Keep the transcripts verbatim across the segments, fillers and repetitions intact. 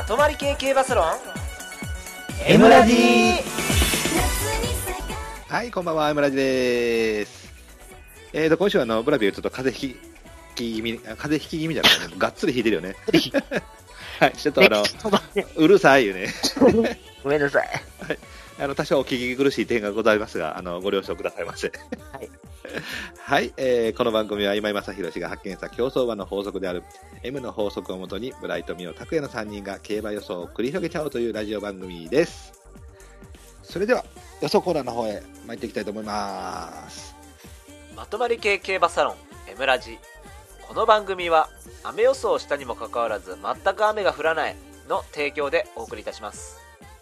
まとまり系系バスロン M ラジ。 はい、こんばんは、M ラジです。えーと、今週はあの、ブラビーちょっと風邪ひき気味、風邪ひき気味じゃないね。がっつり引いてるよね。はい、ちょっとあの、うるさいよね。 ごめんなさい。 はい。あの、多少お聞き苦しい点がございますが、あの、ご了承くださいませ。 はい。 はい、えー、この番組は今井正弘氏が発見した競走馬の法則である M の法則をもとに、ブライト、ミオ、拓也のさんにんが競馬予想を繰り広げちゃおうというラジオ番組です。それでは、予想コーナーの方へ参っていきたいと思います。 まとまり系系バサロン M ラジ。この番組は雨予想をしたにもかかわらず全く雨が降らないの提供でお送りいたします。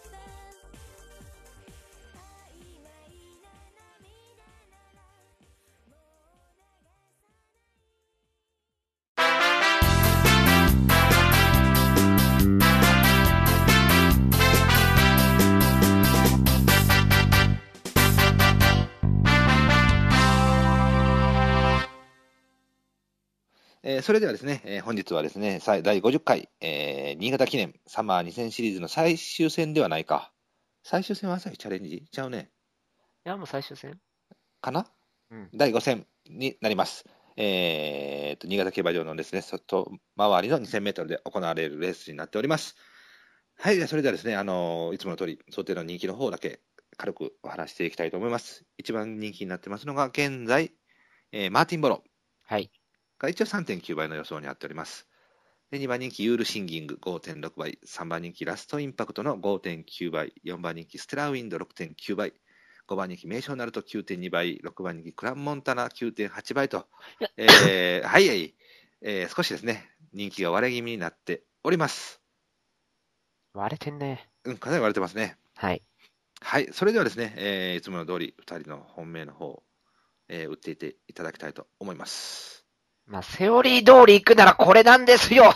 えー、それではですね、えー、本日はですね、だいごじゅっかい、えー、新潟記念サマーにせんシリーズの最終戦ではないか。最終戦は朝日チャレンジちゃうね。 いや、もう最終戦かな、 うん、 だいご戦になります。えー、と新潟競馬場のですね、外回りのにせんメートルで行われるレースになっております。はい、じゃあそれではですね、あのー、いつもの通り、想定の人気の方だけ軽くお話していきたいと思います。一番人気になってますのが、現在、えー、マーティンボロ。 はい。 が一応 さんてんきゅう 倍の予想になっております。でにばん人気ユールシンギング ごてんろく 倍、さんばん人気ラストインパクトの ごてんきゅう 倍、よんばん人気ステラウィンド ろくてんきゅう 倍、ごばん人気名称ナルト きゅうてんに 倍、ろくばん人気クランモンタナ きゅうてんはち 倍と、えー、はいはい、えー、少しですね、人気が割れ気味になっております。 割れてんね。 うん、かなり割れてますね。 はい。 はい、それではですね、えー、いつもの通りふたりの本命の方、えー、打っていていただきたいと思います。 まあ、セオリー通り行くならこれなんですよ。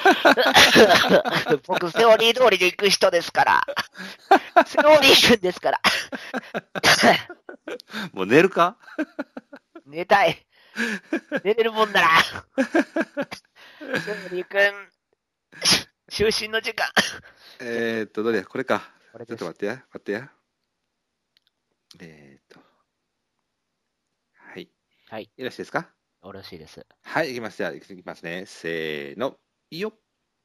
僕、セオリー通りで行く人ですから。セオリー行くんですから。 もう寝るか？ 寝たい。寝れるもんなら。セオリー君、就寝の時間。 えーっと、どれや、これか。 これちょっと待ってや、待ってや。えーっと。はい。 はい。 よろしいですか？ よろしいです。 はい、いきます。じゃあ、いきますね。せーの。いいよ。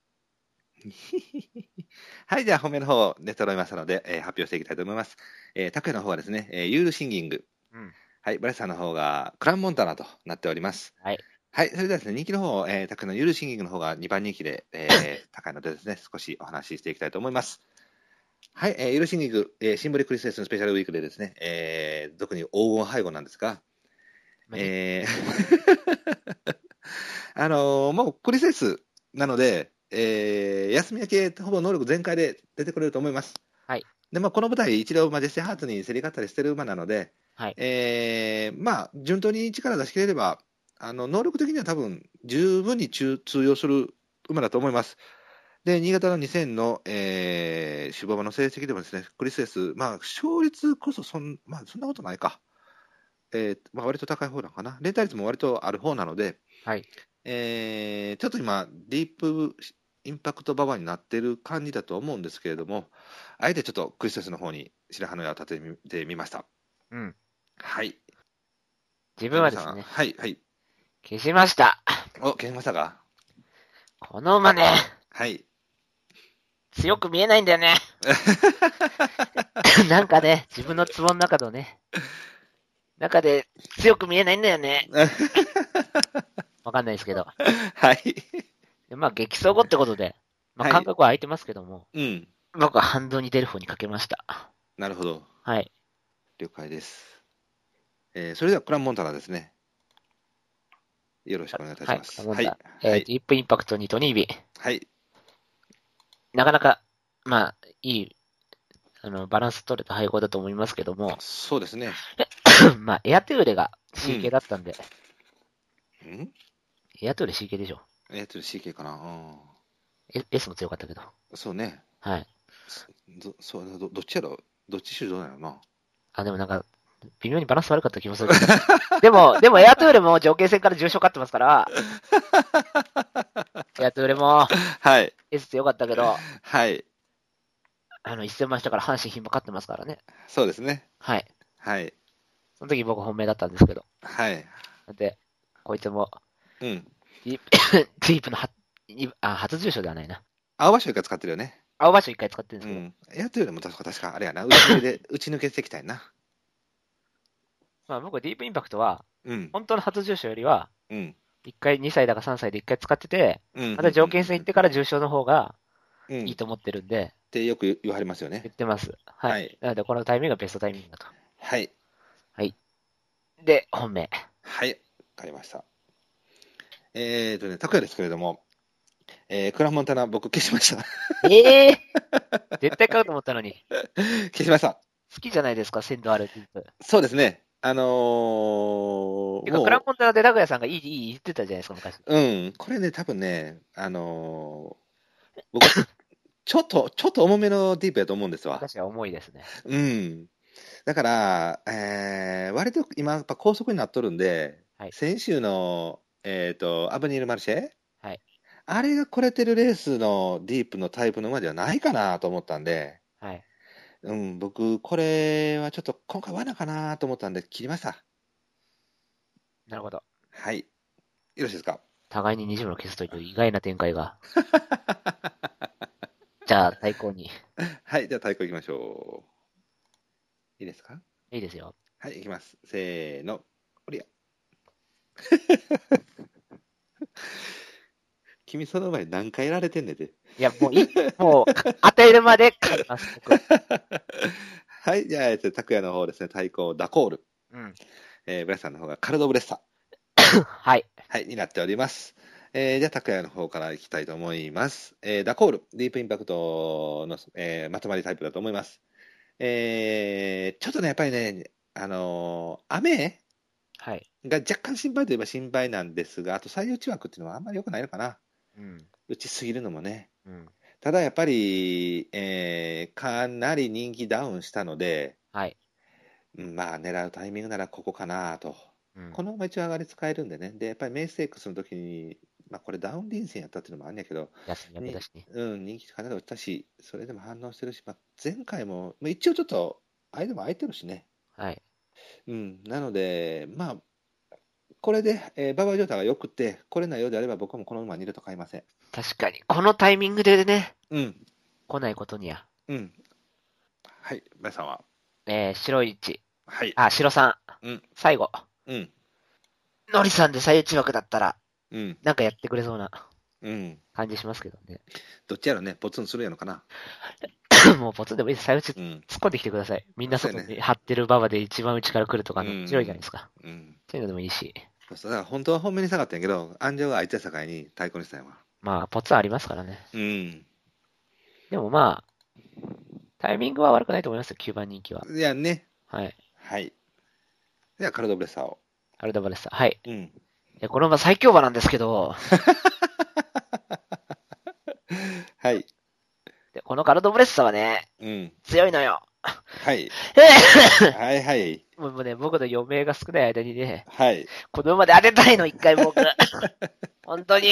はい、じゃあ、本命の方、出揃いましたので、えー、発表していきたいと思います。えー、拓也の方はですね、えー、ユールシンギング。 うん。 はい、ブラスさんの方が、クランモンタナとなっております。 はい。 はい、それではですね、人気の方、えー、拓也のユールシンギングの方がにばん人気で、えー、高いのでですね、少しお話ししていきたいと思います。はい、えー、ユールシンギング、えー、シンボリクリスマスのスペシャルウィークでですね、えー、特に黄金背後なんですが、えー、あのー、もうクリスマスなので、えー、休み明けほぼ能力全開で出てくれると思います。 はい。 で、まあ、この舞台、一度マジェスティハーツに競り勝ったりしてる馬なので、 はい。 えー、まあ、順当に力出し切れれば、あの、能力的には多分、十分に通用する馬だと思います。で、新潟のにせんの、えー、芝馬の成績でもですね、クリスエス、まあ、勝率こそそん、まあ、そんなことないか。えー、まあ、割と高い方なのかな。連帯率も割とある方なので、 はい。 えー、ちょっと今、ディープインパクト馬場になっている感じだと思うんですけれども、あえてちょっとクリスエスの方に白羽の矢を立ててみました。 うん。 はい。 自分はですね、 はい、はい。 消しました。 お、消しましたか？ この馬ね、 はい。 強く見えないんだよね。なんかね、自分のツボの中のね、中で強く見えないんだよね。わかんないですけど。 はい。 でまあ、激走後ってことで、まあ、感覚は空いてますけども、 はい、うん。 僕は反動に出る方にかけました。 なるほど。 はい。 了解です。えー、それではクランモンタナですね。よろしくお願いいたします。 はい。はい、えー、ディープインパクトにトニービ。 はい。 なかなか、まあ、いい、あの、バランス取れた配合だと思いますけども。 そうですね。 まあ、エアトゥーレが シーケー だったんで。 うん、んエアトゥーレ シーケー でしょ。 エアトゥーレ シーケー かな。 うん。S も強かったけど。 そうね。 はい。 ど、そうど、どっちやろどっち主導なのな。あ、 でもなんか、微妙にバランス悪かった気もするけど。でも、でもエアトゥーレも条件戦から重賞勝ってますから。エアトゥーレも。 はい。 S 強かったけど、 はい。 あの、せんまんしたから阪神牝馬勝ってますからね。 そうですね。 はい。 はい。 その時僕本命だったんですけど。 はい。 で、こいつも、 うん。 ディープ、ディープのはにあ初重賞ではないな。 青葉賞一回使ってるよね。 青葉賞一回使ってるんうですけど、 ん。やつよりも確か、確かあれやな。打ち抜けで、打ち抜けてきたいな。 まあ僕ディープインパクトは、 うん。 本当の初重賞よりは、 うん。 一回にさいだかさんさいで一回使ってて、 うん。 また条件戦行ってから重賞の方がうん。っいいと思ってるんで、 てよく言われますよね。 言ってます。はい。 はいなのでこのタイミングがベストタイミングだと。 はい。 はい。で、本命。 はい。わかりました。えーとね、拓也ですけれども、えー、クラモンタナ僕消しました。 ええー、絶対買うと思ったのに。 消しました。 好きじゃないですか、鮮度あるディープ。 そうですね。あのー、 てか、 もうクラモンタナでラグヤさんがいい、いい言ってたじゃないですか、昔。 うん、これね、多分ね、あのー僕、ちょっと、ちょっと重めのディープやと思うんですわ。 確かに重いですね。 うん。だから、えー、割と今、やっぱ高速になっとるんで、 はい先週の、えっと、アブニール・マルシェ、 はい。 あれが来れてるレースのディープのタイプの馬ではないかなと思ったんで、 はい。 うん、僕、これはちょっと今回罠かなと思ったんで、切りました。 なるほど。 はい。よろしいですか。 互いににじゅうの消すという意外な展開が。じゃあ、対抗に。 はい、じゃあ、太鼓いきましょう。いいですか。 いいですよ。 はい、いきます。せーの。おりゃ。君、その前何回やられてんねんて。 いや、もういい、もう、当てるまで買います、僕。 はい、じゃあ、えっと、拓也の方ですね、太鼓ダコール。 うん。 えー、ブラスさんの方がカルドブレッサ。 はい。 はい、になっております。えー、じゃあ、拓也の方からいきたいと思います。えー、ダコール、ディープインパクトの、えーまとまりタイプだと思います。えー、ちょっとね、やっぱりね、あのー雨はい。 が若干心配といえば心配なんですが、あと最内枠っていうのはあんまり良くないのかな。 うん。 打ちすぎるのもね。 うん。 ただやっぱり、えーかなり人気ダウンしたので、 はい。 うんまあ狙うタイミングならここかなと。 うん。 このまま一応上がり使えるんでね。で、やっぱりメイステークスの時に、まあこれダウン臨戦やったっていうのもあるんやけど、 休み明けだしね。 うん、人気かなり落ちたし、それでも反応してるし、まあ、前回も、まあ、一応ちょっと、間も空いてるしね。 はい。 うん、なので、まあ、これで、えー、馬場状態が良くて、来れないようであれば僕もこの馬に入れと買いません。 確かに。このタイミングでね、 うん、 来ないことには。 うん。はい、皆さんは。 えー、白いち。 はい。 あ、白さん。 うん、 最後。 うん、 ノリさんで最内枠だったら、 うん、 なんかやってくれそうなうん。 感じしますけどね。 どっちやろね、ポツンするやのかな。 もうポツンでもいいです。最内うん、 突っ込んできてください。みんな外そうやねに張ってる馬場で一番内から来るとかのうん強いじゃないですか。 うん。 そういうのでもいいし。 そうそうだから本当は本命に下がったんやけど、安城が相手境に太鼓にしたんやわ。 まあ、ポツンありますからね。 うん。 でもまあ、タイミングは悪くないと思いますよ、きゅうばん人気は。 いやね。 はい。 はい。では、カルドブレッサーを。 アルダバレッサ。はい。 うん。 えこの馬最強馬なんですけど、 はい。 でこのカルドブレッサはね、 うん。 強いのよ。 はい。はいはい。 もうね、僕の余命が少ない間にね、 はい。 この馬で当てたいの、一回僕。本当に。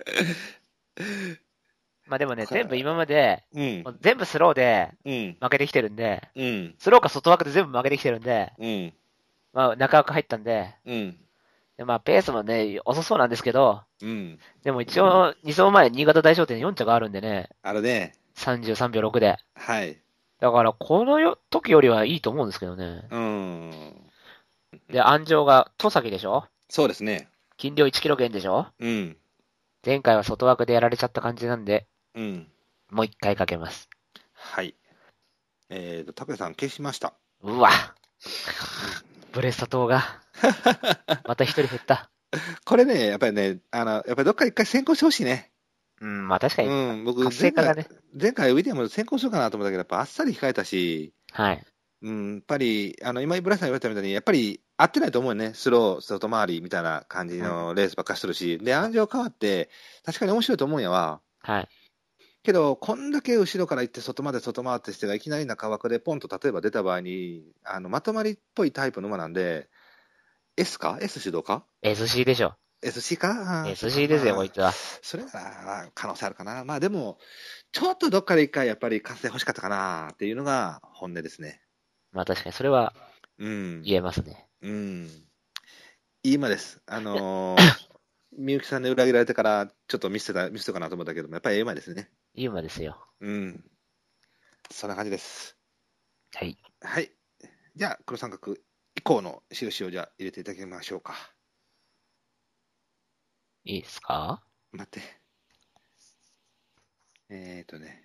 まあでもね、全部今まで、 うんも。う全部スローでうん。 負けてきてるんで、 うん。 スローか外枠で全部負けてきてるんで、 うん。 まあ中枠入ったんで、 うん。 でまあペースもね、遅そうなんですけど、 うん。 でも一応に走前、新潟大商店よん着あるんでね、 あるね。 さんじゅうさんびょうろくで。 はい。 だから、このよ時よりはいいと思うんですけどね。 うん。 で、安城が戸崎でしょそうですね。 斤量いちキロ減でしょうん。 前回は外枠でやられちゃった感じなんで、 うん。 もう一回かけます。 はい。えーと、拓也さん消しました。 うわブレスト島が、また一人減った。 これね、やっぱりね、あの、やっぱりどっか一回先行してほしいね。 うん、まあ確かに、 うん。僕、 活性前回、 化がね。 前回ウィリアムズ先行しようかなと思ったけど、やっぱあっさり控えたし、 はい。 うん、やっぱり、あの、今、ブラスさん言われたみたいに、やっぱり合ってないと思うよね。スロー、外回りみたいな感じのレースばっかしとるし、で、安城変わって、確かに面白いと思うんやわ。 はい。 けど、こんだけ後ろから行って、外まで外回ってしてが、いきなり中枠でポンと例えば出た場合に、あの、まとまりっぽいタイプの馬なんで、S か ?S 指導かエスシー でしょ。 エスシー かエスシー ですよ、 まあこいつは。 それなら可能性あるかな。まあでも、ちょっとどっかで一回やっぱり完成欲しかったかなっていうのが本音ですね。 まあ確かにそれはうん。 言えますね。 うん。いい馬です。あのー、みゆきさんで裏切られてからちょっと見せた、見せたかなと思ったけども、やっぱりいい馬ですね。 いい馬ですよ。 うん。そんな感じです。 はい。 はい。じゃあ、黒三角以降の印をじゃあ入れていただきましょうか。 いいですか？ 待って。えーとね。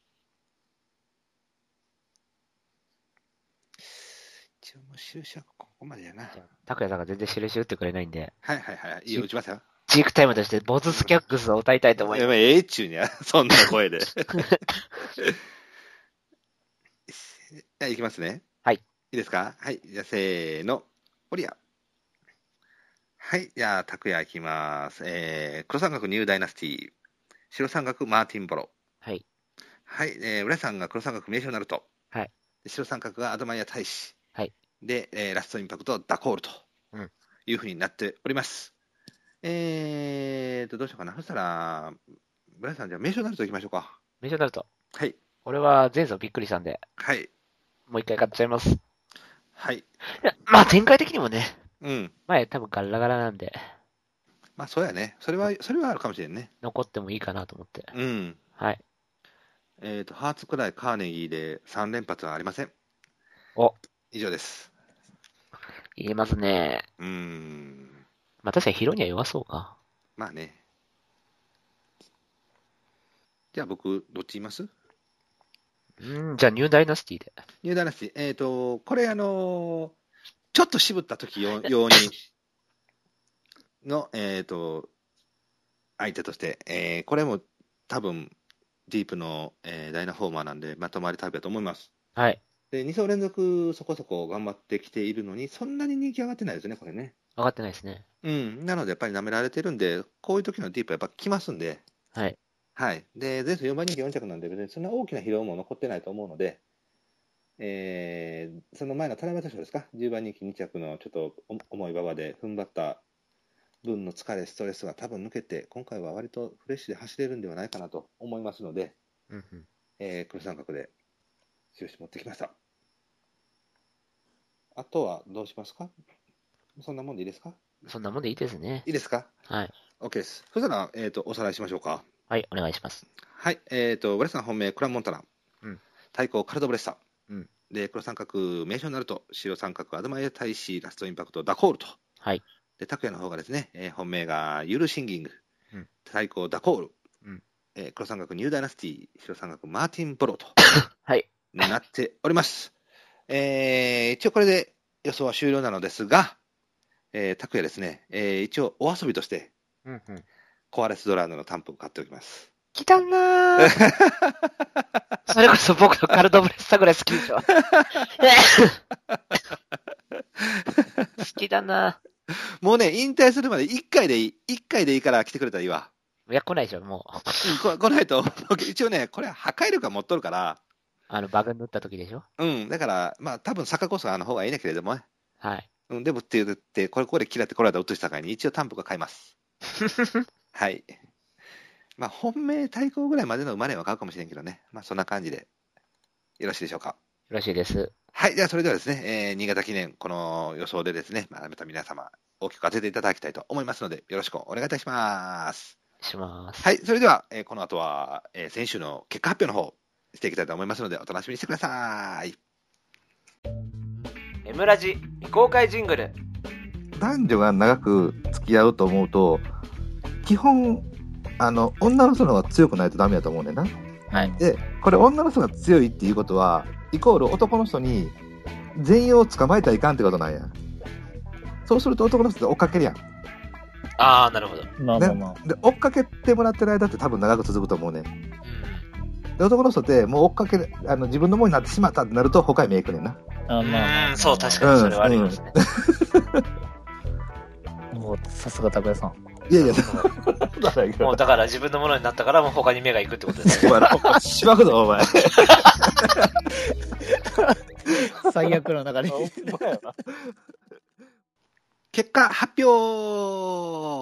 一応もう印はここまでやな。 じゃあ、拓也さんが全然印打ってくれないんで、 はいはいはい。いいよ、打ちますよ。 チークタイムとしてボズスキャックスを歌いたいと思います。 やばい、ええっちゅうにゃ、そんな声で。じゃあ、いきますね。 はい。 いいですか？はい。じゃあ、せーの。オリア。はい。じゃあ、拓也いきます。えー、黒三角ニューダイナスティ。白三角マーティンボロ。 はい。 はい。えー、浦さんが黒三角名称ナルト。 はい。 で白三角がアドマイヤ大使。 はい。 で、えー、ラストインパクトダコールとうんいうふうになっております。えーと、どうしようかな。そしたら、浦さん、じゃあ名称ナルトいきましょうか。 名称になると。 はい。 これは前走びっくりしたんで、 はい。 もう一回買っちゃいます。いはい。 やまあ展開的にもね、 うん。 前多分ガラガラなんで、 まあ、そうやね。それは、それはあるかもしれんね。 残ってもいいかなと思って。 うん。 はい。 えっ、と、ハーツくらいカーネギーでさん連発はありません。 お、 以上です。 言えますね。 うーん。 まあ確かにヒロには弱そうか。 まあね。じゃあ僕、どっち言いますうん、じゃあニューダイナスティで。 ニューダイナスティ。えっ、と、これあのーちょっと渋った時用用にの、えっ、と、相手として、えーこれも多分、ディープの、えーダイナフォーマーなんで、まとまりタイプだと思います。 はい。 で、に走連続そこそこ頑張ってきているのに、そんなに人気上がってないですね、これね。 分かってないですね。 うん。なので、やっぱり舐められてるんで、こういう時のディープはやっぱ来ますんで、 はい。 はい。で、前走よんばん人気よん着なんで、別にそんな大きな疲労も残ってないと思うので、えーその前の七夕賞ですか、じゅうばん人気に着のちょっと重い馬場で踏ん張った分の疲れ、ストレスが多分抜けて、今回は割とフレッシュで走れるんではないかなと思いますので、 うんうん。 えー黒三角で印持ってきました。あとはどうしますか？そんなもんでいいですか？ そんなもんでいいですね。 いいですか？ はい。 OK です。そしたら、えーと、おさらいしましょうか。 はい、お願いします。 はい。えーと、ブレッサン本命、クランモンタナ。 うん対抗、カルドブレッサ。 うんで、黒三角、名称ナルト。白三角、アドマイヤ大使、ラストインパクト、ダコールと。 はい。 で、拓也の方がですね、えー本命がユールシンギング。 うん対抗、ダコール。 うんえー黒三角、ニューダイナスティ。白三角、マーティン・ボロとはい。 なっております。えー一応これで予想は終了なのですが、えー拓也ですね、えー一応お遊びとして、 うんうん。 コアレスドラーノのタンプを買っておきます。 来たなー。それこそ僕のカルドブレッサぐらい好きでしょ。好きだな。 もうね、引退するまでいっかいでいい、いっかいでいいから来てくれたらいいわ。 いや、来ないでしょ、もう。 うん、こ来ないと、僕一応ね、これは破壊力が持っとるから、 あの、バグ塗った時でしょ。 うん、だから、まあ、多分坂こそあの方がいいんだけれどもね、 はい。 うん、でもって言って、これ、ここで嫌ってこられた落としたからに、一応タンプが買います。はい。まあ、本命対抗ぐらいまでの生まれは買うかもしれんけどね、まあ、そんな感じで、よろしいでしょうか。 よろしいです。 はい、ではそれではですね、えー新潟記念、この予想でですね、まあ、また皆様、大きく当てていただきたいと思いますので、よろしくお願いいたします。 します。 はい、それでは、えーこの後は、えー先週の結果発表の方、していきたいと思いますので、お楽しみにしてください。 エムラジ未公開ジングル。 男女が長く付き合うと思うと、基本、あの、女の人の方が強くないとダメだと思うねんな。 はい。 で、これ女の人が強いっていうことは、イコール男の人に全員を捕まえたらいかんってことなんや。そうすると男の人って追っかけるやん。 あー、なるほど。 まあまあまあ。 で、追っかけてもらってる間って多分長く続くと思うねん。 うん。 で、男の人ってもう追っかけ、あの、自分のものになってしまったってなると他に目いくねんな。 あまあまあうん、そう、確かにそれはありますね。 もう、さすが拓也さん。 いやいや、 もうだから自分のものになったからもう他に目が行くってことですね。 お前、しばくぞ、お前。 最悪の流れ。 結果発表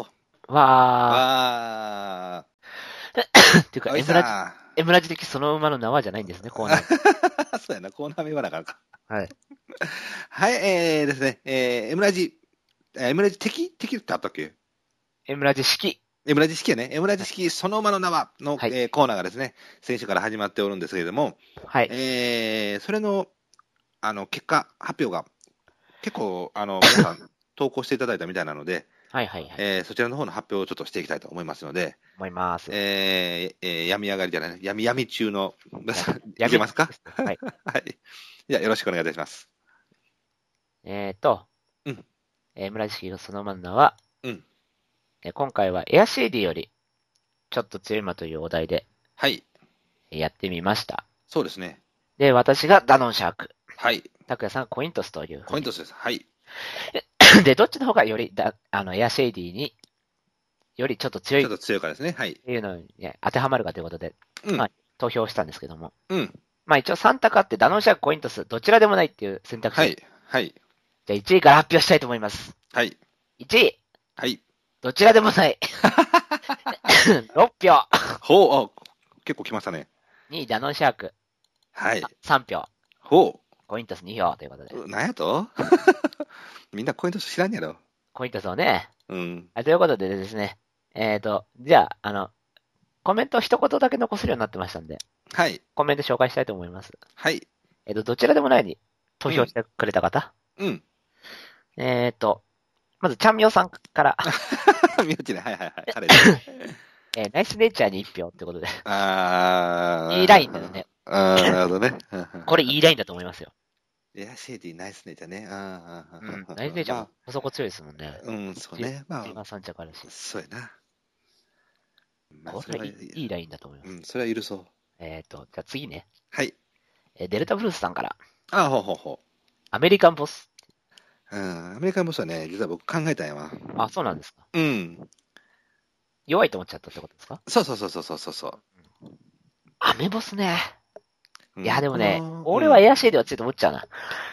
わあー。っていうか、 ー、おいエムラジ、 さエムラジ的その馬の縄じゃないんですね、コーナー。 ー。そうやな、コーナー目はなかなか。 はい。 はい、えーですね、えー、エムラジ、えーエムラジ敵敵ってあったっけ？ エムラジ式。 エムラジ式やね。エムラジ式その馬の縄の、 はいえーコーナーがですね、先週から始まっておるんですけれども、 はい。 えー、それの、あの、結果発表が結構、あの、皆さん投稿していただいたみたいなので、 はいはいはい。 えーそちらの方の発表をちょっとしていきたいと思いますので、 思います。 えーえー病み上がりじゃない、闇闇中の、 やいけますか？ はい。 はい。じゃあ、よろしくお願いいたします。 えーと、 うんえー、村地式そのまんなは、 うんえー今回はエアシーディーより、ちょっと強い馬というお題ではい。 えーやってみました。 そうですね。 で、私がダノンシャーク。 はい。 拓也さんコイントスという。 コイントスです。はい。 で、どっちの方がよりだ、あの、エアシェイディによりちょっと強いっちょっと強いからですね。はい。 ていうのに、ね、当てはまるかということで、 うん。 はい投票したんですけども。 うん。 まあ一応さん択あって、ダノンシャーク、コイントス、どちらでもないっていう選択肢。 はい。はい。 じゃあいちいから発表したいと思います。 はい。 いちい、 はい。 どちらでもない。ろっぴょう。 ほう、あ、結構来ましたね。 にい、ダノンシャーク、 はい。 さんぴょう。 ほコイントスに票ということで。 う。なんやとみんなコイントス知らんやろ。 コイントスをね。 うん。 はいということでですね。えっ、ー、と、じゃあ、あの、コメントを一言だけ残せるようになってましたんで、 はい。 コメント紹介したいと思います。 はい。 えっ、と、どちらでもないに投票してくれた方。 うん。 えっ、と、まず、チャンミョウさんから、 みよちね。はいはいはい。彼ね。 えーナイスネイチャーにいち票ってことで。 あー。 いいラインだよね。 あー、なるほどね。 これいいラインだと思いますよ。 エアシェーディナイスネイチャーね。あーうん。 あー。 ナイスネイチャーまもそこ強いですもんね。 あうん、そうね。まあ、 今さん着あるし。 そうやな。まあ、 こそれはいれいいいいラインだと思います。 うん、それは許そう。 えっ、と、じゃあ次ね。 はい。 えーデルタブルースさんから、 あー、ほうほうほアメリカンボス。 う。うん、アメリカンボスはね、実は僕考えたんやわ。 あ、そうなんですか。 うん。 弱いと思っちゃったってことですか？ そうそうそうそうそうそう。 アメボスね。 うんいや、でもね、 この俺はエアシェイでは強いと思っちゃうな。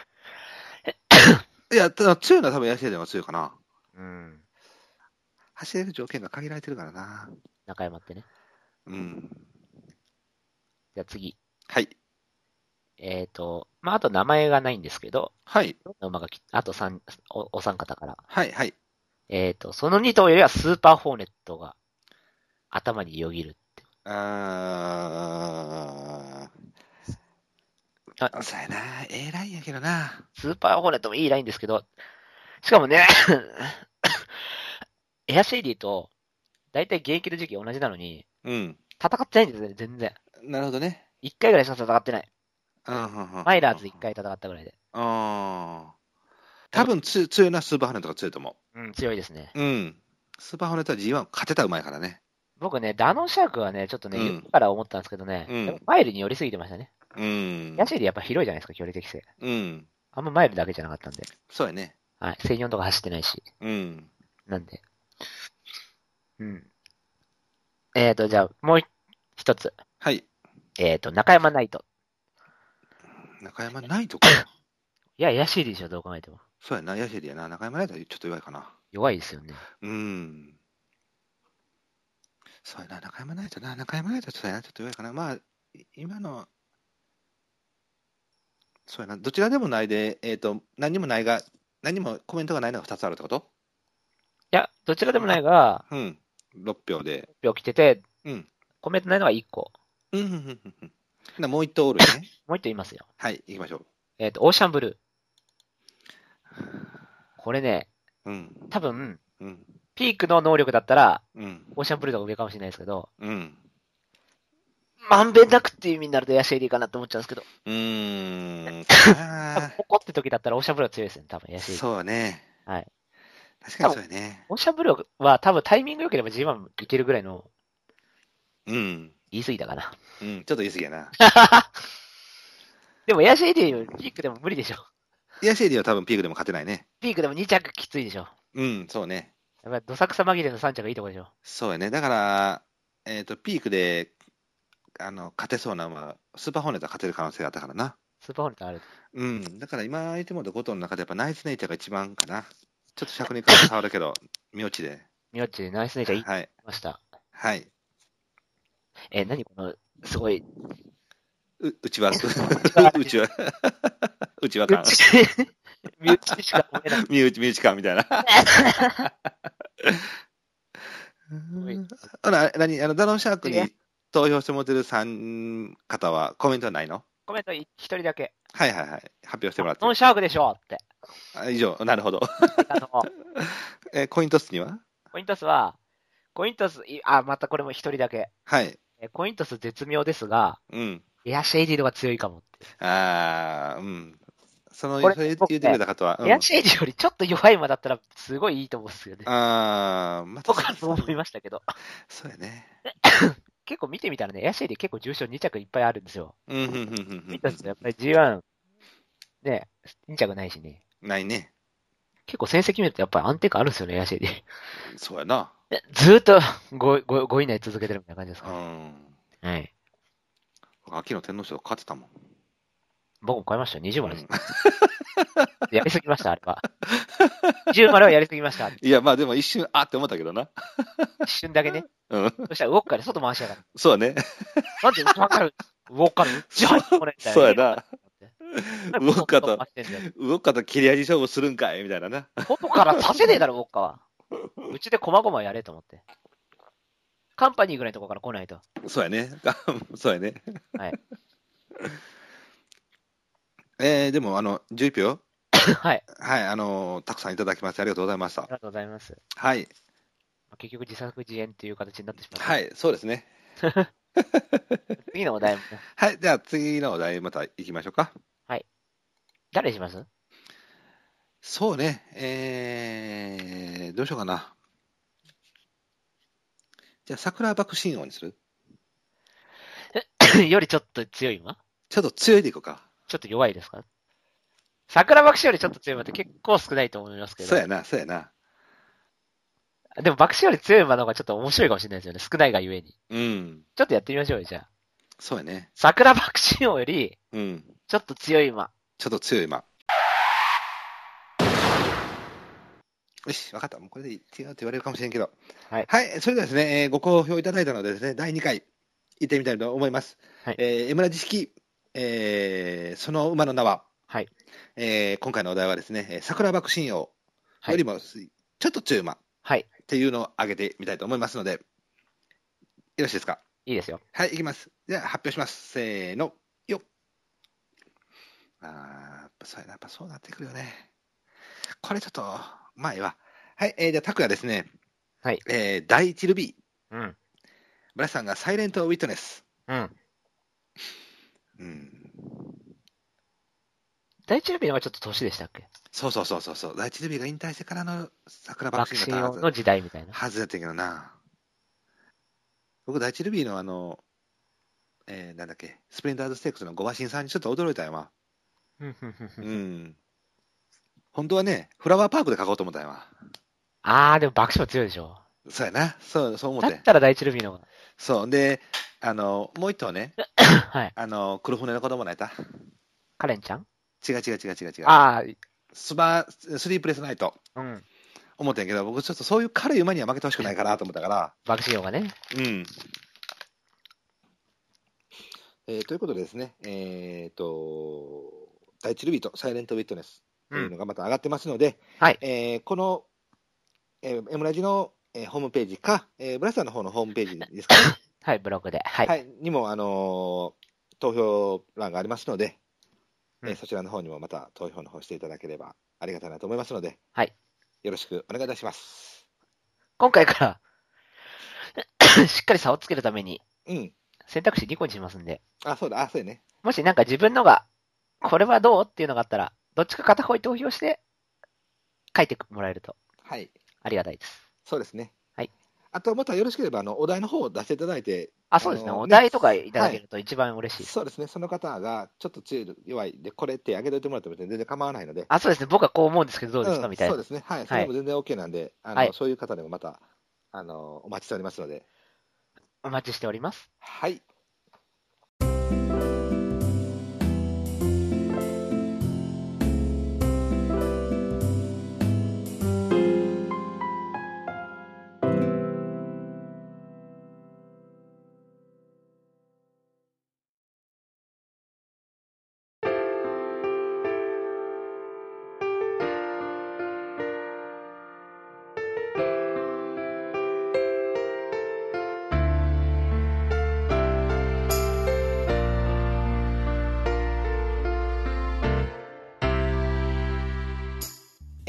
いや、ただ強いのは多分エアシェーディが強いかな。 うん。 走れる条件が限られてるからな。 中山ってね。 うん。 じゃあ次。 はい。 えっ、と、まあ、あと名前がないんですけど、 はい。 どんな馬がき、あと三お、お三方から。 はい。はい。 えっ、と、そのに頭よりはスーパーホーネットが頭によぎるって。 あー。 あそうやな。ええラインやけどな。 スーパーホーネットもいいラインですけど、しかもね、エアシェイディと、だいたい現役の時期同じなのに、 うん。 戦ってないんですよね、全然。 なるほどね。 一回ぐらいしか戦ってない。 ママイラーズ一。回戦ったぐらいで。 ああ。多分つ強いな、スーパーハネットが強いと思うん、強いですね。 う。うん。スーパーハネットは ジーワン 勝てたうまいからね。 僕ね、ダノンシャークはね、ちょっとね、 うん言うから思ったんですけどね、 うんでもマイルに寄りすぎてましたね。 うん。 ヤシェリやっぱ広いじゃないですか、距離適性。 うん。 あんまマイルだけじゃなかったんで。 そうやね。 はい。せんよんとか走ってないし。 うん。 なんで。うん。えーと、じゃあ、もう一つ。 はい。 えーと、中山ナイト。 中山ないとか。 いや、ヤシェリでしょ、どう考えても。 そうやな、ヤシェリやな。中山ないとちょっと弱いかな。 弱いですよね。 うん。そうやな、中山ないとな。中山ないとそうやな、ちょっと弱いかな。まあ、い今の、そうやな、どちらでもないで、えっ、と、何にもないが、何もコメントがないのがふたつあるってこと？ いや、どちらでもないが、 うん。ろっぴょうで。 病気てて、 うん。 コメントないのがいっこ。 うん、うん、うん、うんうん。なもう一頭おるよね。 もう一個言いますよ。 はい、行きましょう。 えーと、オーシャンブルー。これね、 うん。 多分、 うん。 ピークの能力だったら、 うん。 オーシャンブルーの方が上かもしれないですけど、 うん。 まんべんなくっていう意味になるとヤシェリーかなって思っちゃうんですけど、 うーん。 多分あ怒って時だったらオーシャンブルーが強いですね、多分ヤシェーリー。 そうね。 はい。 確かにそうやね。 オーシャンブルーは多分タイミング良ければ ジーワン いけるぐらいのうん。 言い過ぎたかな。 うん。ちょっと言い過ぎやな。 でもヤシェリーピークでも無理でしょ。 ヤシェリは多分ピークでも勝てないね。 ピークでもに着きついでしょ。 うん、そうね。 やっぱりどさくさ紛れのさん着がいいとこでしょ。 そうやね。だから、えっ、と、ピークで、あの、勝てそうなのは、スーパーホーネットは勝てる可能性があったからな。 スーパーホーネットある。 うん。だから今、相手もとごとの中でやっぱナイスネイチャーが一番かな。ちょっと尺に触るけど、妙地で。 みよっち、ナイスネイチャー言いはい。 ました。 はい。 え、何この、すごい、 う、うちは、うはちは、うちはう感。 ち、身内にしか思えない。 身内、身内感みたいな。 いほな、何、あの、ダノンシャークに投票してもらってるさん方はコメントはないの？ コメント一人だけ。 はいはいはい。発表してもらってノン。シャークでしょって。 あ以上、なるほど。 あの、 え、コイントスには？ コイントスは、コイントス、いあ、またこれも一人だけ。 はい。 えコイントス絶妙ですが、 うん。 エアシェイディの方が強いかもって。 あー、うん。その、 これそれ言ってくれた方は、うんエアシェイディよりちょっと弱い馬だったら、すごいいいと思うんですよね。 あー、また僕はそう思いましたけど。 そうやね。 結構見てみたらね、エアシェイディ結構重賞に着いっぱいあるんですよ。 うん、うん、うん、うんコイントスやっぱり ジーワン、ね、に着ないしね。 うん。ないね。 結構戦績見るとやっぱり安定感あるんですよね、エアシェイディ。 そうやな。 ずーっと 5, 5, 5以内続けてるみたいな感じですうかね。 ん。 はい。 秋の天皇賞勝ってたもん。 僕も買いましたよ。にじゅうまでうんやりすぎました、あれは。じゅうまではやりすぎました。 いや、まあでも一瞬、あって思ったけどな。 一瞬だけね。 うん。 そしたらウォッカで外回しやがる。 そうやね。 なんでわかるウォッカのうち入ってこないみたいな。 そうやな。 ウウォッカと回してんだよ動っかと切れ味勝負するんかいみたいなな。 外からさせねえだろ、ウォッカは。うちでこまごまやれと思って。カンパニーぐらいのとこから来ないと。 そうやね。そうやね。 はい。 えー、でも、あの、じゅういっぴょうはい。 はい、あのたくさんいただきましてありがとうございましたあり。がとうございます。 はい。 結局自作自演っていう形になってしまった。 はい、そうですね。 次のお題もね。 はい、じゃあ次のお題また行きましょうか。 誰にしますそうね、えー、どうしようかな。じゃあ、桜爆心王にする？ よりちょっと強い馬ちょっと強いでいこうか。 ちょっと弱いですか桜爆死よりちょっと強い馬って結構少ないと思いますけど。 そうやな、そうやな。 でも爆死より強い馬の方がちょっと面白いかもしれないですよね。少ないがゆえに。 うん、 ちょっとやってみましょうよ、じゃあ。 そうやね。 桜爆死王よりうん、 ちょっと強い馬。 ちょっと強い馬。よし、分かった。もうこれで違うって言われるかもしれんけど。 はいはい、それではですね、えーご好評いただいたのでですね、だいにかい行ってみたいと思います。 はいえー、江村知識、えーその馬の名は、 はい。 えー今回のお題はですね、えー桜爆心王よりもちょっと強い馬っはい。 ていうのを挙げてみたいと思いますので、よろしいですか？ いいですよ。 はい、いきます。じゃあ発表します。せーの、よっ。あー、やっぱそうやな、やっぱそうなってくるよね。これちょっと、まあいいわ。はい、えー、じゃあ、タクはですね、 はい。 えー、第一ルビー、 うん。 村さんがサイレントウィットネス。 うん。 うん。 第一ルビーの方がちょっと年でしたっけそうそうそうそうそう。第一ルビーが引退してからの桜爆爆心だったはず死王の時代みたいな。 はずやったけどな。僕、第一ルビーのあの、えー、なんだっけ、スプリンターズステークスのご馬身さんにちょっと驚いたよわ。 うんふんふんふんうん。本当はね、フラワーパークで書こうと思ったよわ。 あー、でも爆死も強いでしょ。 そうやな。そう、そう思って。 だったら第一ルビーの方そう。で、あの、もう一頭ね、 が。はい。 あの、黒船の子供のやった。 カレンちゃん違う違う違う違う違う。 あー、 スバー、スリープレスナイト。 うん。 思ったんやけど、僕ちょっとそういう軽い馬には負けてほしくないかなと思ったから。 爆死王がね。 うん。えーということでですね、えーと、第一ルビーとサイレントウィットネスというのがまた上がってますので、 はい。 えーこの、えー、エムラジの、えーホームページか、えーブラスターの方のホームページですかね、 はい、ブログで。はい。 はい、にも、あのー投票欄がありますので、えーうんそちらの方にもまた投票の方していただければありがたいなと思いますので、 はい。 よろしくお願いいたします。 今回からしっかり差をつけるためにうん。 選択肢にこにしますんで、 あ、そうだ、あ、そうやね。 もしなんか自分のが、これはどうっていうのがあったら、どっちか片方に投票して、書いてもらえるとはい。 ありがたいです。 そうですね。 はい。 あと、またよろしければ、あの、お題の方を出していただいて、 あ、そうですね。 あのお題とかいただけると一番嬉しいです。 そうですね。その方が、ちょっと強い、弱い、で、これってあげといてもらっても全然構わないので。 あ、そうですね。僕はこう思うんですけど、どうですか、 んみたいな。 そうですね。はい。それも全然 OK なんで、あの、 はいそういう方でもまた、あの、お待ちしておりますので。 お待ちしております。 はい。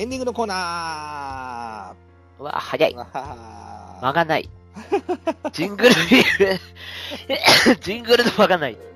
エンディングのコーナうわ、早いー。。わは間がない。ジングル、ジングルの間がない。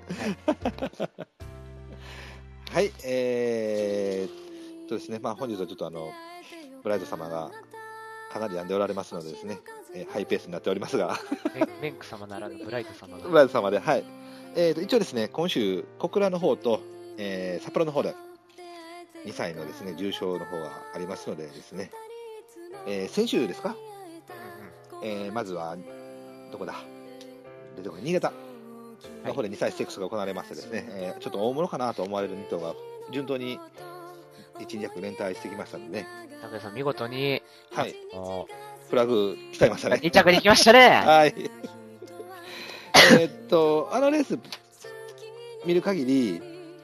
はい、えー、っとですね、まあ本日はちょっとあの、ブライト様がかなり病んでおられますのでですね、えーハイペースになっておりますが、 メメンク様ならぬブライト様が。 ブライト様で、はい。えー、と一応ですね、今週、小倉の方と、えー札幌の方で、にさいのですね、重症の方がありますのでですね、えー先週ですか、えーまずは、どこだ、出てこない、新潟の方でにさいステークスが行われましてですね、えーちょっと大物かなと思われるに頭が、順当にいち、に着連帯してきましたのでね、 拓也さん、見事に、 はい、 もフラグ来ちゃいましたう、 ね。 に着に行きましたね。 はい。えーっと、あのレース、見る限り、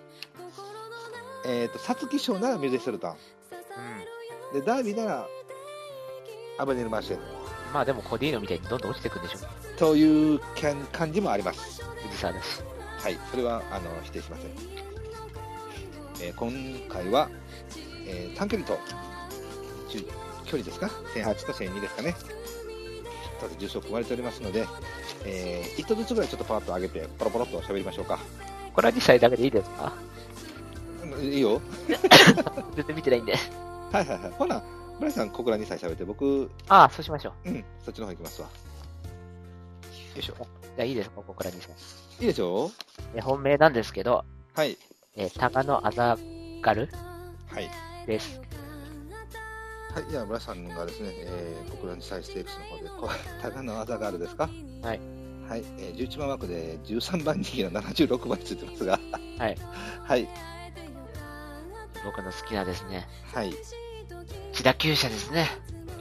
えーっと、皐月賞ならミューゼスルタン。で、ダービーなら、アブネルマーシェ。 うん。まあでも、コディーノみたいにどんどん落ちていくんでしょ。 というキャン感じもあります。 富士山だし。 はい。それは、あの、否定しません。えー今回は、えー短距離と、中距離ですか ?せんはち とせんにですかね。ふたつ重賞組まれておりますので、えー、いっ頭ずつぐらいちょっとパワッと上げて、ポロポロっと喋りましょうか。 これはにさいだけでいいですか？ うんいいよ。 全然見てないんで。 はいはいはい。ほな、ブライさん、小倉にさい喋って、僕、 ああ、そうしましょう。 うん、そっちの方行きますわ。よいしょ。 じゃあいいですか、ここからにさい。 いいでしょえ本命なんですけど、 はい。 えー、タガノアザガルはい。 です。 はい。じゃあ、ブラさんがですね、えー、小倉にさいステークスの方で、こタガノアザガールですかはい。 はい。えー、じゅういちばん枠でじゅうさんばん人気のななじゅうろくばんについてますが、 はい。 はい。 僕の好きなですね、 はい。 千田厩舎ですね。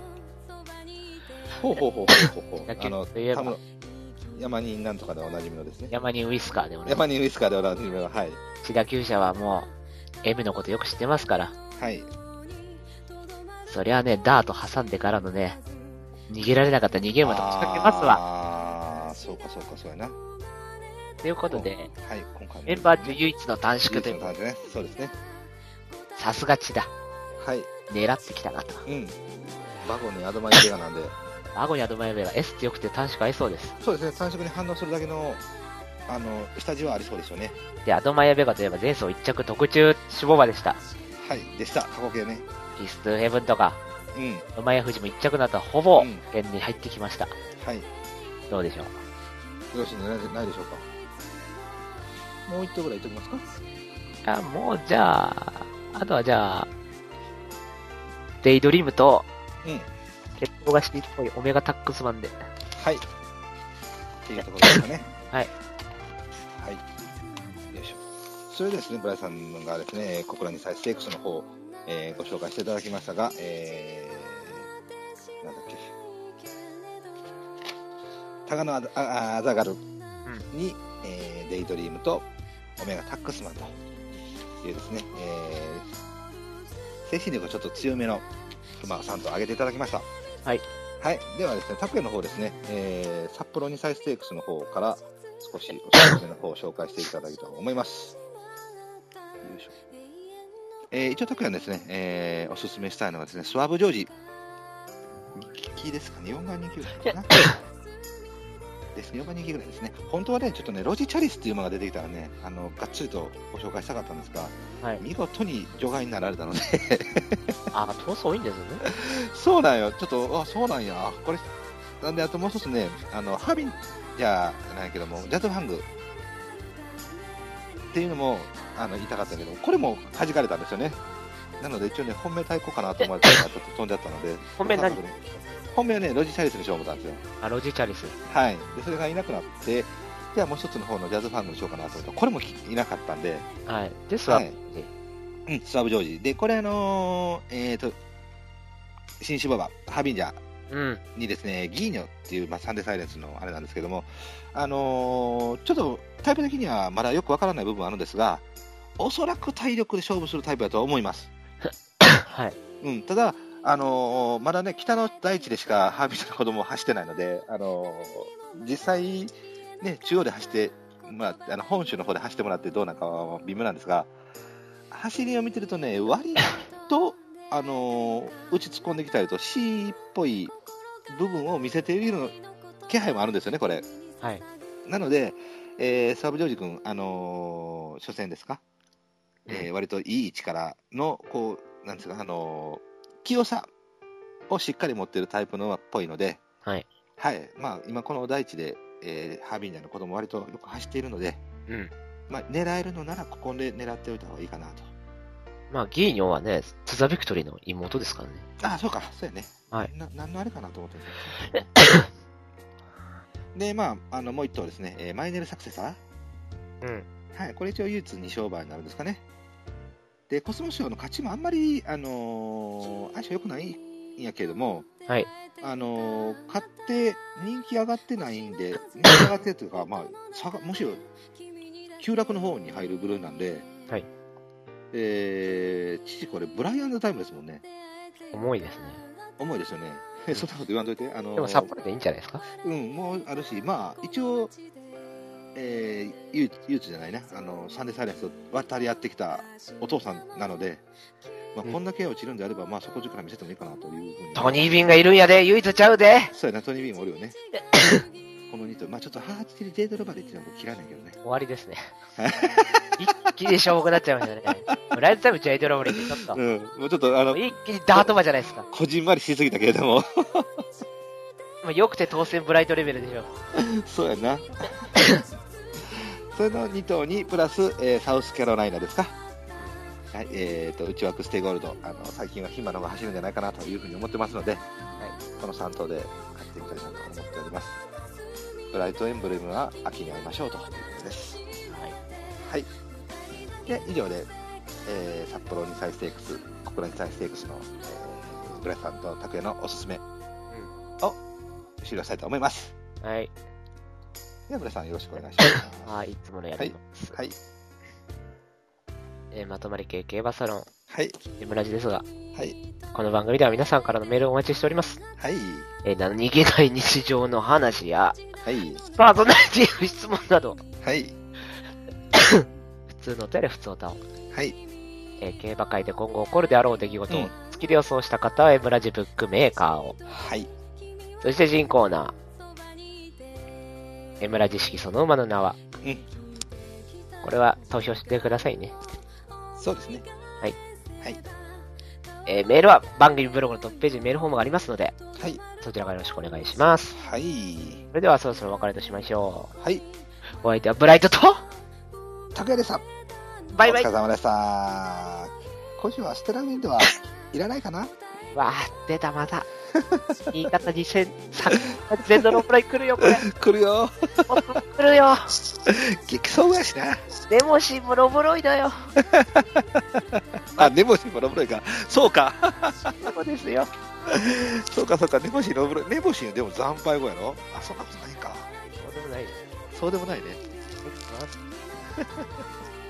ほうほうほうほうほうほう。 野球あの、 といえば田村山人なんとかでおなじみのですね。 山人ウィスカーでもね、 山人ウィスカーでおなじみの、はい。 千田厩舎はもう、M のことよく知ってますから、 はい。 そりゃね、ダート挟んでからのね、逃げられなかった逃げ馬とか仕掛けますわ。 ああ、そうかそうか、そうやな。 ということで、 はい、今回もメンバー中唯一の短縮という、 唯一の短縮ね。そうですね。 さすが千田、 はい。 狙ってきたなと。 うん。バゴにアドマイベガなんで、 アゴにアドマイベが S 強くて短縮合いそうです。 そうですね、短縮に反応するだけの、あの、下地はありそうですよね。 で、アドマイベガといえば前走いっ着特注志望馬でした。 はい、でした、過去形ね。 ピストゥヘブンとか、 うん。 馬や富士もいっ着だとほぼうん点に入ってきました。 はい。よどうでしょう。 ろしいんじゃないないでしょうか。もう一頭ぐらい言っときますか。 あ、もうじゃあ、あとはじゃあ、デイドリームと、 うん。 血統がシーっぽいオメガタックスマンで。 はい。っていうところですかね。 はい。 はい。よいしょ。それでですね、ブライさんがですね、小倉にさいステークスの方、えーご紹介していただきましたが、えー、なんだっけ。タガノアザあアザガルに、えーデイドリームとオメガタックスマンというですね、えー精神力がちょっと強めの馬をさん頭挙げていただきました。 はい。 はい。ではですね、拓也の方ですね、えー札幌にさいステークスの方から少しおすすめの方を紹介していただきたいと思います。よいしょ。えー一応拓也ですね、えーおすすめしたいのはですね、スワブジョージ。にきですかね、よんばん人気ぐらいかな。ですね、よんばん人気ぐらいですね。本当はね、ちょっとね、ロジチャリスっていう馬が出てきたらね、あの、がっつりとご紹介したかったんですが、 はい。 見事に除外になられたので、 あ、闘争多いんですね。 そうなんよ、ちょっと、あ、そうなんや、これ、なんで、あともう一つね、あの、ハービンじゃないけども、ジャズファングっていうのも、あの、言いたかったけど、これも弾かれたんですよね。なので、一応ね、本命対抗かなと思われたら、ちょっと飛んじゃったので、 本命何？ 本命はね、ロジチャリスにしようと思ったんですよ。 あ、ロジチャリス。 はい。で、それがいなくなって、じゃあもう一つの方のジャズファングにしようかなと思ったら、これもいなかったんで、 はい。で、スワはいうん、スワブジョージ。で、これあのー、えーと、新種馬場、ハービンジャーうん。 にですね、ギーニョっていう、まあ、サンデーサイレンスのあれなんですけども、あのーちょっとタイプ的にはまだよくわからない部分はあるんですが、おそらく体力で勝負するタイプだとは思います。 はい。 うん、ただ、あのーまだね、北の大地でしかハービンジャーの子供を走ってないので、あのー実際、ね、中央で走って、まあ、あの本州の方で走ってもらってどうなのかは微妙なんですが、走りを見てるとね、割とあのー、打ち突っ込んできたりと C っぽい部分を見せている気配もあるんですよね、これ。 はい。 なので、えー、サーブジョージ君、あのー、初戦ですか、えー、割といい位置からの、こう、なんですか、あのー、器用さをしっかり持っているタイプのっぽいので、 はい。 はい、まあ、今この大地で、えー、ハービンジャーの子供割とよく走っているので、 うん。 まあ、狙えるのならここで狙っておいた方がいいかなと。 まあ、ギーニョはね、ツザビクトリーの妹ですからね。 ああ、そうか、そうやね。 はい。 な、なんのあれかなと思ってるんですよで、まあ、あの、もう一頭ですね、えーマイネルサクセサー。 うん。 はい、これ一応唯一に勝馬になるんですかね。で、コスモ賞の勝ちもあんまり、あのー相性良くないんやけれども、 はい。 あのー勝って人気上がってないんで、人気上がってるというか、まあ、下がむしろ急落の方に入る部類なんで、 はい。 えー、父これブライアンドタイムですもんね。 重いですね。 重いですよね。そんなこと言わんといて。あのーでも札幌でいいんじゃないですか？ うん、もうあるし、まあ、一応、えー、唯一唯一じゃないな、あの、サンデーサイレンスと渡り合ってきたお父さんなので、まあ、 うんこんだけ落ちるんであれば、まあ、底力見せてもいいかなというふうに。 トニービンがいるんやで、唯一ちゃうで。 そうやな、トニービーもおるよね。このに頭、まあ、ちょっと母父でデートロバで言ってるのも切らないけどね。 終わりですね。一気にしょぼくなっちゃいましたね。ライトタイムジェイドロブリンでちょっと。 うん、もうちょっと、あの、 一気にダート馬じゃないですか。 こじんまりしすぎたけれども、 まあよくて当選ブライトレベルでしょ。 そうやな。それのに頭に、プラス、えーサウスカロライナですか。はい、えーと、内枠ステイゴールド、あの、最近は牝馬の方が走るんじゃないかなというふうに思ってますので、このさん頭で勝ってみたいなと思っております。ブライトエンブレムは秋に会いましょうということです。 はい。 はい。で、以上で、えー札幌にさいステークス、小倉にさいステークスの、えー、ブラさんと拓也のおすすめを終了したいと思います。 はい。 では、ブラさんよろしくお願いします。 はい、いつものやります。 はい。 えーまとまり系競馬サロン、 はい。 エムラジですが、 はい。 この番組では皆さんからのメールをお待ちしております。 はい。 えー何気ない日常の話や、 はい。 パーソナリティの質問など、 はい。 普通のお便り普通おたを、 はい。 えー競馬界で今後起こるであろう出来事をうん月で予想した方はエムラジブックメーカーを、 はい。 そして新コーナー、エムラジ式その馬の名は、 うん。 これは投票してくださいね。 そうですね。 はい。 はい。 えーメールは番組ブログのトップページにメールフォームがありますので、 はい。 そちらからよろしくお願いします。 はい。 それではそろそろお別れとしましょはい。 う。お相手はブライトと、 拓也でした。 バイバイお疲れ様でした。今週はステラウィンドはいらないかなわー、出たまた。言い方にせん、さ全ドロープライ来るよ、これ。 来るよ。 来るよ。 激走やしな。 ネモシボロボロイだよ。 あ、ネモシボロブロイか。そうか。 そうですよ。 そうか、そうか。ネモシロブロイ。ネモシでも惨敗後やろあ、そんなことないか。 そうでもないです。 そうでもないね。